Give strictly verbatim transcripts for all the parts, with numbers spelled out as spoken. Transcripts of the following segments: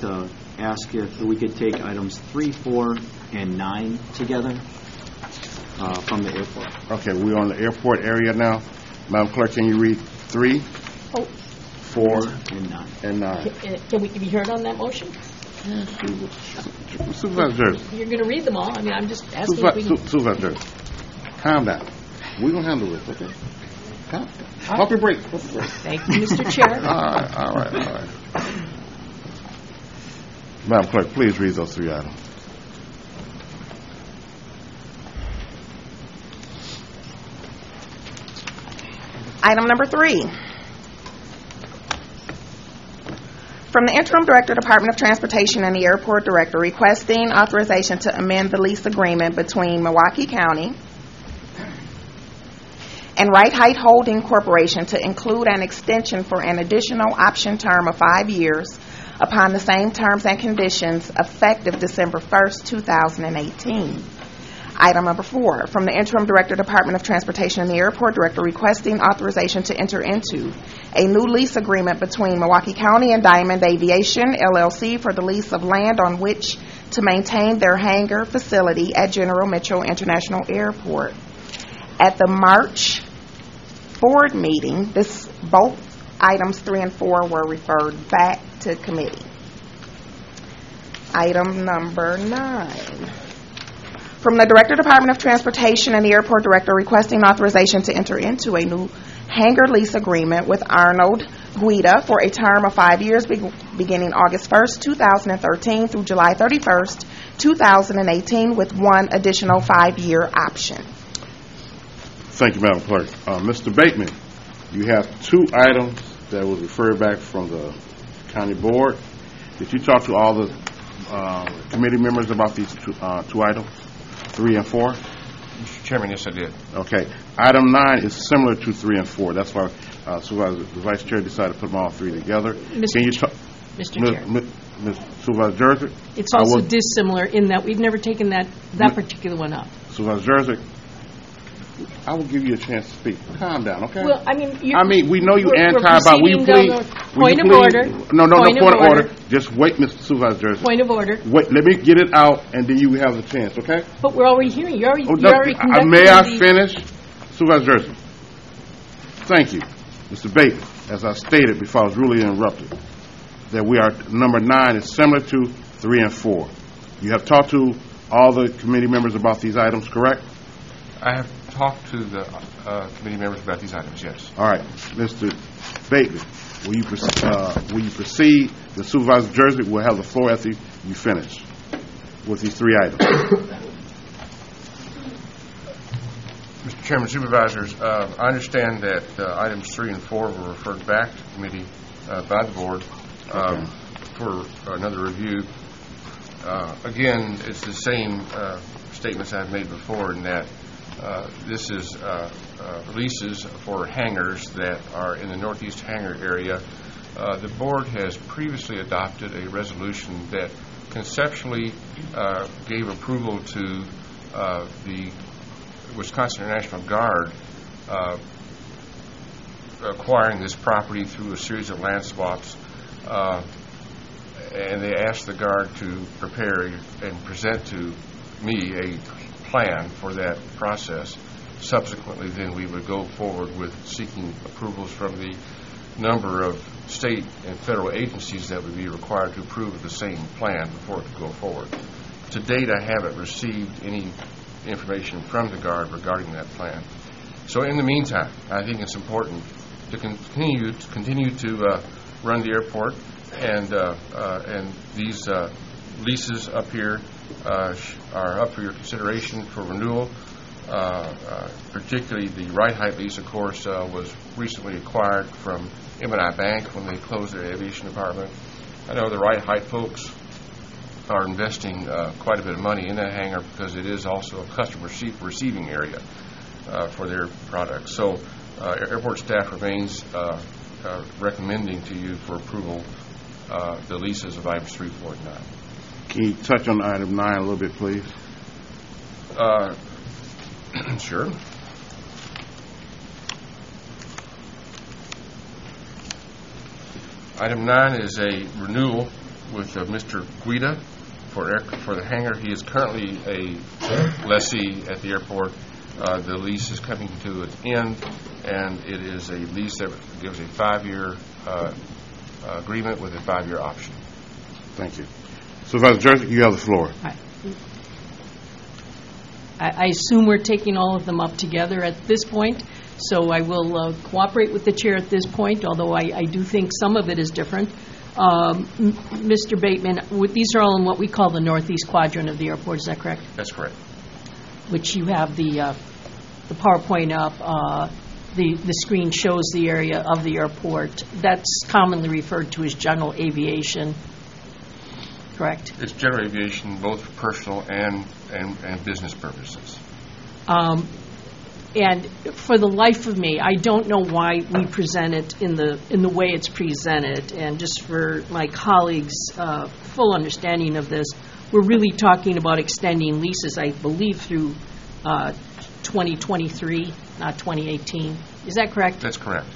to ask if we could take items three, four, and nine together uh, from the airport. Okay, we're on the airport area now. Madam Clerk, can you read three, Oh, four, And nine. and nine? can, can we be heard on that motion? Supervisor Jersey. You're going to read them all. I mean, I'm just asking if we Supervisor, can. Supervisor Jersey. Calm down. We're going to handle this, okay? Calm down. Pump your brakes. Pump your brakes. Thank you, Mister Chair. All right, all right, all right. Madam Clerk, please read those three items. Item number three. From the Interim Director, Department of Transportation, and the Airport Director, requesting authorization to amend the lease agreement between Milwaukee County and Right Height Holding Corporation to include an extension for an additional option term of five years upon the same terms and conditions effective December first, two thousand eighteen. Item number four, from the Interim Director, Department of Transportation, and the Airport Director, requesting authorization to enter into a new lease agreement between Milwaukee County and Diamond Aviation, L L C, for the lease of land on which to maintain their hangar facility at General Mitchell International Airport. At the March board meeting, this, both items three and four were referred back to committee. Item number nine. From the Director, Department of Transportation, and the Airport Director, requesting authorization to enter into a new hangar lease agreement with Arnold Guida for a term of five years be- beginning August first, two thousand thirteen through July thirty-first, two thousand eighteen, with one additional five-year option. Thank you, Madam Clerk. Uh, Mister Bateman, you have two items that was referred back from the county board. Did you talk to all the uh, committee members about these two, uh, two items, three and four? Mister Chairman, yes, I did. Okay. Item nine is similar to three and four. That's why uh, Supervisor, the Vice Chair decided to put them all three together. Mister Can you talk, Mister Miz Chair. Miz Miz Supervisor Jersey? It's I also will- dissimilar in that we've never taken that, that Mi- particular one up. Supervisor Jersey, I will give you a chance to speak. Calm down, okay? Well, I mean, you. I mean, we know you we're- we're anti about. Will you proceeding please? down the- will you Point of please- order. No, no, Point no. of Point of order. order. Just wait, Mister Supervisor Jersey. Point of order. Wait. Let me get it out, and then you have the chance. Okay? But we're already hearing. You already. Oh, You no, already uh, conducted may I the- finish, Supervisor Jersey? Thank you, Mister Bateman. As I stated before, I was really interrupted. That we are number nine is similar to three and four. You have talked to all the committee members about these items, correct? I have talked to the uh, committee members about these items, yes. All right, Mister Bateman, will you proceed? Uh, will you proceed? The Supervisor Jersey will have the floor after you finish with these three items. Mister Chairman, Supervisors, uh, I understand that uh, items three and four were referred back to committee uh, by the board um, for another review. Uh, again, it's the same uh, statements I've made before in that uh, this is uh, uh, leases for hangars that are in the northeast hangar area. Uh, the board has previously adopted a resolution that conceptually uh, gave approval to uh, the Wisconsin National Guard uh, acquiring this property through a series of land swaps, uh, and they asked the Guard to prepare and present to me a plan for that process. Subsequently, then we would go forward with seeking approvals from the number of state and federal agencies that would be required to approve the same plan before it could go forward. To date, I haven't received any information from the Guard regarding that plan. So in the meantime, I think it's important to continue to continue to uh, run the airport, and uh, uh, and these uh, leases up here uh, are up for your consideration for renewal. Uh, uh, particularly the Right Height lease, of course, uh, was recently acquired from M and I Bank when they closed their aviation department. I know the Right Height folks are investing uh, quite a bit of money in that hangar because it is also a customer receiving area uh, for their products. So uh, airport staff remains uh, uh, recommending to you for approval uh, the leases of items three, four, and nine. Can you touch on item nine a little bit, please? Uh, sure. Item nine is a renewal with uh, Mister Guida for air, for the hangar. He is currently a lessee at the airport. Uh, the lease is coming to its end, and it is a lease that gives a five-year uh, agreement with a five-year option. Thank you. Supervisor Jersey, you have the floor. I I assume we're taking all of them up together at this point, so I will uh, cooperate with the chair at this point, although I, I do think some of it is different. Um, M- Mister Bateman, w- these are all in what we call the northeast quadrant of the airport, is that correct? That's correct. Which you have the uh, the PowerPoint up, uh, the, the screen shows the area of the airport. That's commonly referred to as general aviation, correct? It's general aviation, both for personal and, and, and business purposes. Um, and for the life of me, I don't know why we present it in the in the way it's presented. And just for my colleagues' uh, full understanding of this, we're really talking about extending leases, I believe, through uh, twenty twenty-three, not twenty eighteen. Is that correct? That's correct.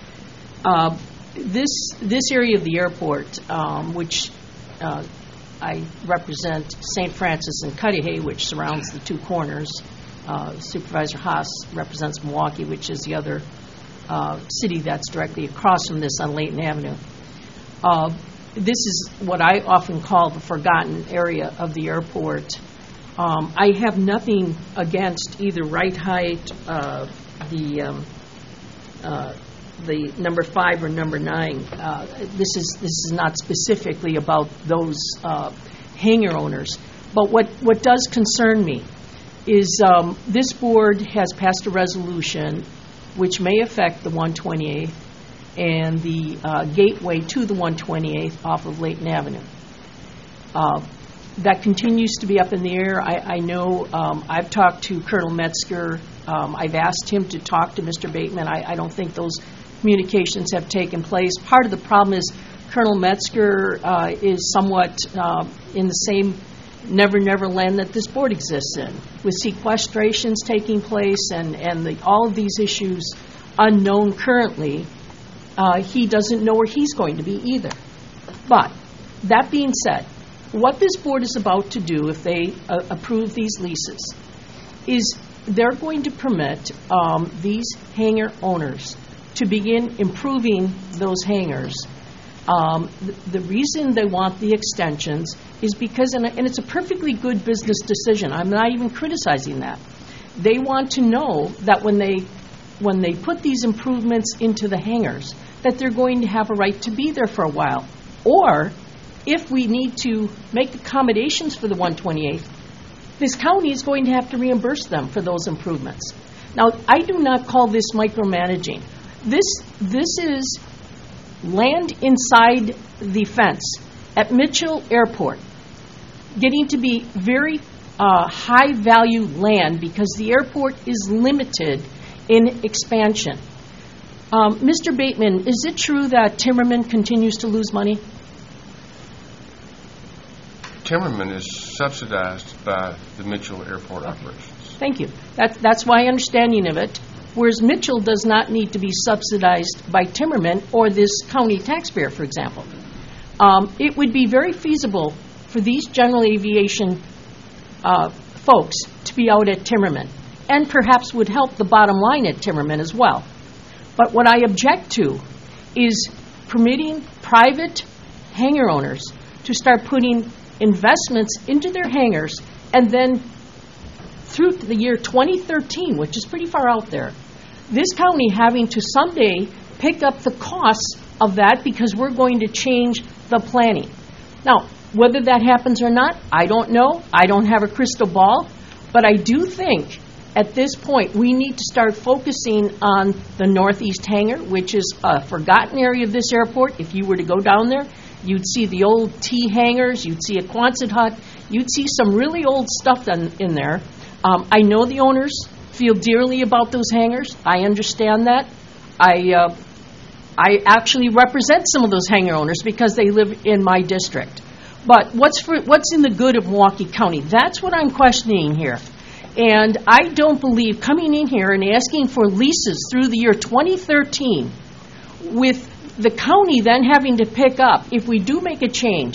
Uh, this this area of the airport, um, which uh, I represent Saint Francis and Cudahy, which surrounds the two corners. Uh, Supervisor Haas represents Milwaukee, which is the other uh, city that's directly across from this on Layton Avenue. Uh, this is what I often call the forgotten area of the airport. Um, I have nothing against either Right Height, uh, the um, uh, the number five or number nine. Uh, this is this is not specifically about those uh, hangar owners, but what what does concern me is um, this board has passed a resolution which may affect the one twenty-eighth and the uh, gateway to the one twenty-eighth off of Layton Avenue. Uh, that continues to be up in the air. I, I know um, I've talked to Colonel Metzger. Um, I've asked him to talk to Mister Bateman. I, I don't think those communications have taken place. Part of the problem is Colonel Metzger uh, is somewhat uh, in the same Never Never Land that this board exists in, with sequestrations taking place and, and the, all of these issues unknown currently. Uh, he doesn't know where he's going to be either. But that being said, what this board is about to do if they uh, approve these leases is they're going to permit um, these hangar owners to begin improving those hangars. Um, the, the reason they want the extensions is because, and, and it's a perfectly good business decision. I'm not even criticizing that. They want to know that when they when they put these improvements into the hangars, that they're going to have a right to be there for a while. Or, if we need to make accommodations for the one twenty-eighth, this county is going to have to reimburse them for those improvements. Now, I do not call this micromanaging. This this is land inside the fence at Mitchell Airport, getting to be very uh, high-value land because the airport is limited in expansion. Um, Mister Bateman, is it true that Timmerman continues to lose money? Timmerman is subsidized by the Mitchell Airport operations. Thank you. That, that's my understanding of it. Whereas Mitchell does not need to be subsidized by Timmerman or this county taxpayer, for example. Um, it would be very feasible for these general aviation uh, folks to be out at Timmerman, and perhaps would help the bottom line at Timmerman as well. But what I object to is permitting private hangar owners to start putting investments into their hangars, and then through the year twenty thirteen, which is pretty far out there, this county having to someday pick up the costs of that because we're going to change the planning. Now, whether that happens or not, I don't know. I don't have a crystal ball. But I do think at this point we need to start focusing on the northeast hangar, which is a forgotten area of this airport. If you were to go down there, you'd see the old T hangars, you'd see a Quonset hut, you'd see some really old stuff in, in there. Um, I know the owners feel dearly about those hangars. I understand that. I uh, I actually represent some of those hangar owners because they live in my district. But what's for, what's in the good of Milwaukee County? That's what I'm questioning here. And I don't believe coming in here and asking for leases through the year twenty thirteen with the county then having to pick up, if we do make a change,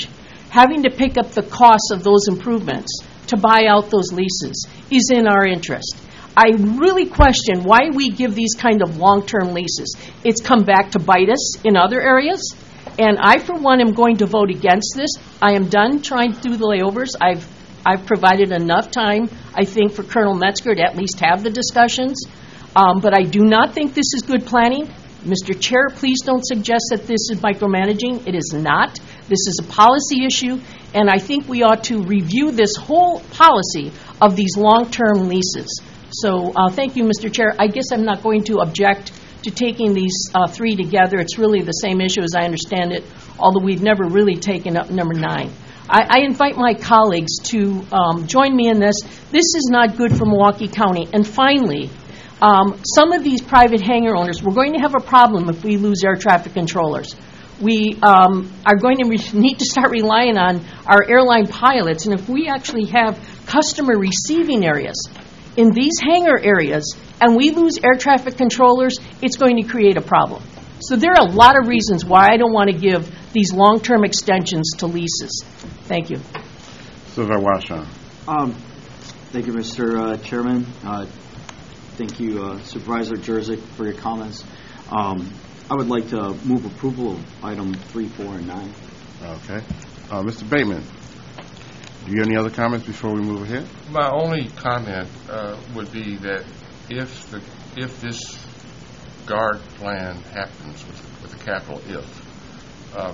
having to pick up the costs of those improvements to buy out those leases is in our interest. I really question why we give these kind of long-term leases. It's come back to bite us in other areas, and I, for one, am going to vote against this. I am done trying to do the layovers. I've I've provided enough time, I think, for Colonel Metzger to at least have the discussions, um, but I do not think this is good planning. Mister Chair, please don't suggest that this is micromanaging. It is not. This is a policy issue, and I think we ought to review this whole policy of these long-term leases. So uh, thank you, Mister Chair. I guess I'm not going to object to taking these uh, three together. It's really the same issue as I understand it, although we've never really taken up number nine. I, I invite my colleagues to um, join me in this. This is not good for Milwaukee County. And finally, um, some of these private hangar owners, we're going to have a problem if we lose air traffic controllers. We um, are going to re- need to start relying on our airline pilots, and if we actually have customer receiving areas in these hangar areas and we lose air traffic controllers, it's going to create a problem. So there are a lot of reasons why I don't want to give these long-term extensions to leases. Thank you. Supervisor Washington. Um, Thank you, Mister Uh, Chairman. Uh, Thank you, uh, Supervisor Jerzyk, for your comments. Um, I would like to move approval of item three, four, and nine. Okay. Uh, Mister Bateman, do you have any other comments before we move ahead? My only comment uh, would be that if the if this guard plan happens with, with a capital if, um,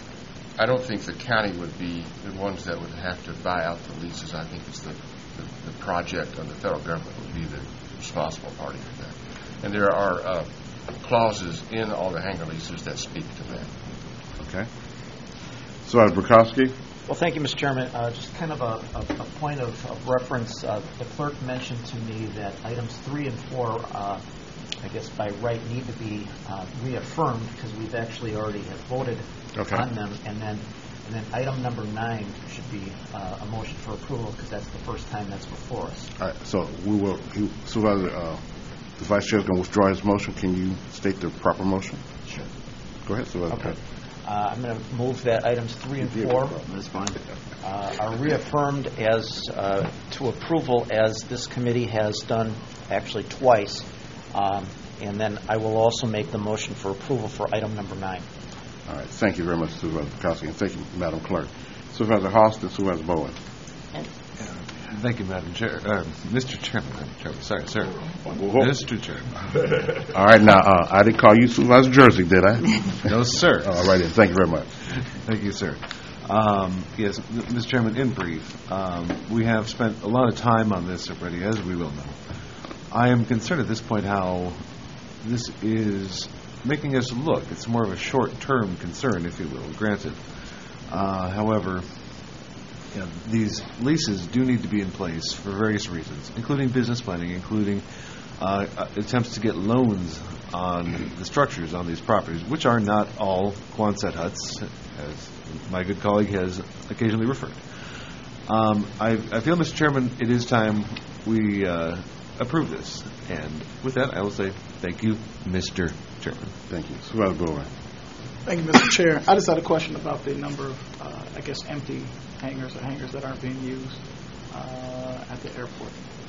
I don't think the county would be the ones that would have to buy out the leases. I think it's the, the, the project of the federal government would be the responsible party for that. And there are uh, clauses in all the hangar leases that speak to that. Okay. Supervisor Burkowski. Well, thank you, Mister Chairman. Uh, just kind of a, a, a point of, of reference. Uh, the clerk mentioned to me that items three and four, uh, I guess by right, need to be uh, reaffirmed because we've actually already have voted Okay. on them. And then, and then item number nine should be uh, a motion for approval because that's the first time that's before us. All right. So we will. He, Supervisor, uh, the Vice Chair is going to withdraw his motion. Can you state the proper motion? Sure. Go ahead, Supervisor. Okay. Uh, I'm going to move that items three and four That's fine. uh, are reaffirmed as uh, to approval as this committee has done actually twice. Um, and then I will also make the motion for approval for item number nine. All right. Thank you very much, Supervisor Burkowski, and thank you, Madam Clerk. Supervisor Halston, Supervisor Bowen. Thank you, Madam Chair. Uh, Mister Chairman, Madam Chairman. Sorry, sir. Whoa. Mister Chairman. All right. Now, uh, I didn't call you Supervisor Jersey, did I? No, sir. All right. Then. Thank you very much. Thank you, sir. Um, yes, Mister Chairman, in brief, um, we have spent a lot of time on this already, as we will know. I am concerned at this point how this is making us look. It's more of a short-term concern, if you will, granted. Uh, however, you know, these leases do need to be in place for various reasons, including business planning, including uh, attempts to get loans on the structures on these properties, which are not all Quonset huts, as my good colleague has occasionally referred. Um, I, I feel, Mister Chairman, it is time we uh, approve this. And with that, I will say thank you, Mister Chairman. Thank you. Supervisor Bowen. Thank you, Mister Chair. I just had a question about the number of, uh, I guess, empty hangars or hangars that aren't being used uh, at the airport.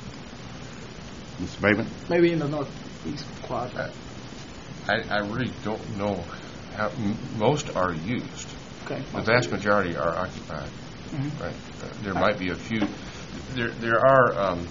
Mister Bateman. Maybe in the northeast quadrant. I, I really don't know how m- most are used. Okay. The vast majority are occupied. Mhm. Right. Uh, there might be a few. There there are. Um,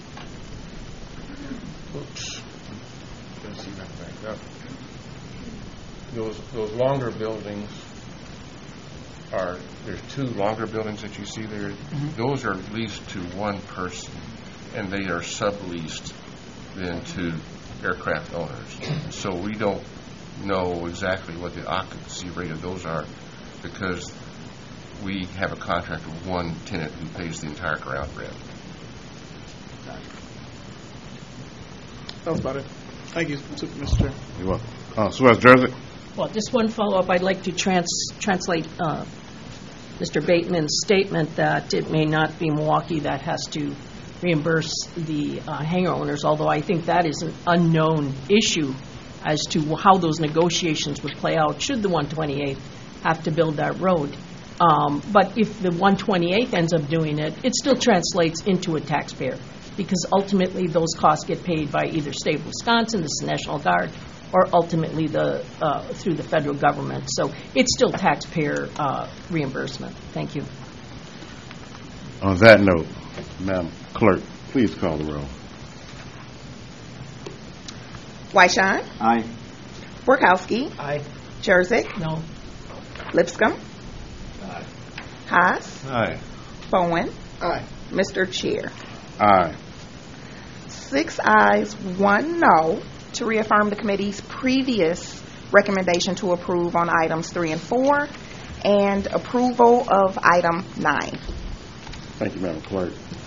oops. Let's see if I can back up. Those those longer buildings are. There's two longer buildings that you see there. Mhm. Those are leased to one person, and they are subleased then to aircraft owners. So we don't know exactly what the occupancy rate of those are because we have a contract with one tenant who pays the entire ground rent. That was about it. Thank you, Mister Chair. You're welcome. Uh, Supervisor Jersey. Well, just one follow-up. I'd like to trans- translate uh, Mister Bateman's statement that it may not be Milwaukee that has to reimburse the uh, hangar owners, although I think that is an unknown issue as to how those negotiations would play out should the one twenty-eighth have to build that road. Um, But if the one twenty-eighth ends up doing it, it still translates into a taxpayer, because ultimately those costs get paid by either State of Wisconsin, the National Guard, or ultimately the, uh, through the federal government. So it's still taxpayer uh, reimbursement. Thank you. On that note, Madam Clerk, please call the roll. Wyshawn, Aye. Borkowski, Aye. Jurassic, No? Lipscomb, Haas, Aye. Bowen, Aye. Mister Chair. Aye. Six ayes, one no, to reaffirm the committee's previous recommendation to approve on items three and four, and approval of item nine. Thank you, Madam Clerk.